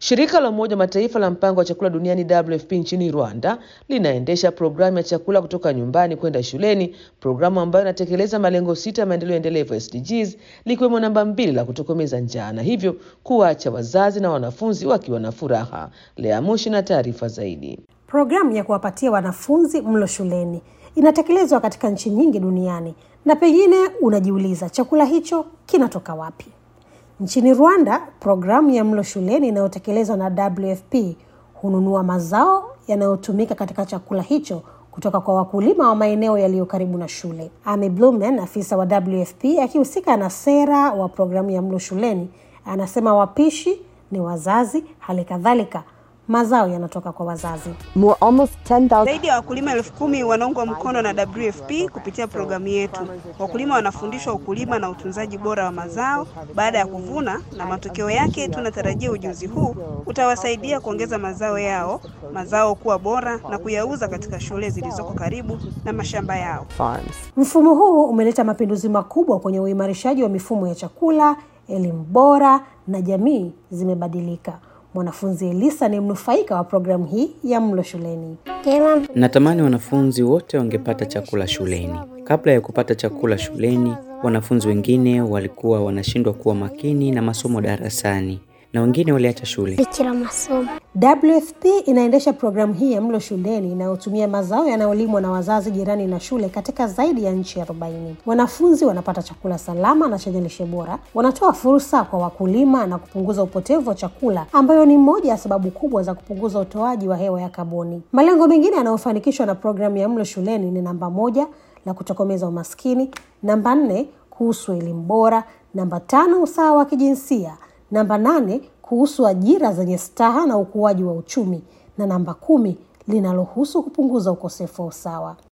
Shirika la Umoja wa Mataifa la Mpango wa Chakula Duniani WFP nchini Rwanda linaendesha programu ya chakula kutoka nyumbani kwenda shuleni, programu ambayo inatekeleza malengo 6 ya maendeleo endelevu SDGs, likiwemo namba 2 la kutokomeza njaa, na hivyo kuacha wazazi na wanafunzi wakiwa na furaha. Lea Mushi na taarifa zaidi. Programu ya kuwapatia wanafunzi mlo shuleni inatekelezwa katika nchi nyingi duniani, na pengine unajiuliza chakula hicho kinatoka wapi? Nchini Rwanda, programu ya mlo shuleni inayotekelezwa na WFP hununua mazao yanayotumika katika chakula hicho kutoka kwa wakulima wa maeneo yaliyo karibu na shule. Amy Blumen, afisa wa WFP akihusika na sera wa programu ya mlo shuleni, anasema wapishi ni wazazi, hali kadhalika mazao yanatoka kwa wazazi. Zaidi ya wakulima 10,000 wanaungwa mkono na WFP kupitia programu yetu. Wakulima wanafundishwa ukulima na utunzaji bora wa mazao baada ya kuvuna, na matokeo yake tunatarajia ujuzi huu utawasaidia kuongeza mazao kuwa bora na kuyauza katika shule zilizoko karibu na mashamba yao. Mfumo huu umeleta mapinduzi makubwa kwenye uimarishaji wa mifumo ya chakula, elimu bora na jamii zimebadilika. Mwanafunzi Elisa ni mnufaika wa programu hii ya mlo shuleni. Natamani wanafunzi wote wangepata chakula shuleni. Kabla ya kupata chakula shuleni, wanafunzi wengine walikuwa wanashindwa kuwa makini na masomo darasani, na wengine waliacha shule. WFP inaendesha programu hii ya mlo shuleni inayotumia mazao yanayolimwa na wazazi jirani na shule katika zaidi ya nchi 40. Wanafunzi wanapata chakula salama na chenye lishe bora, wanatoa fursa kwa wakulima na kupunguza upotevu wa chakula, ambayo ni moja ya sababu kubwa za kupunguza utoaji wa hewa ya kaboni. Malengo mengine yanayofanikishwa na programu ya mlo shuleni ni namba 1 la kutokomeza umaskini, namba 4 kuhusu elimu bora, namba 5 usawa wa kijinsia, namba 8 kuhusu ajira zenye staha na ukuaji wa uchumi, na namba 10 linalohusu kupunguza ukosefu wa usawa.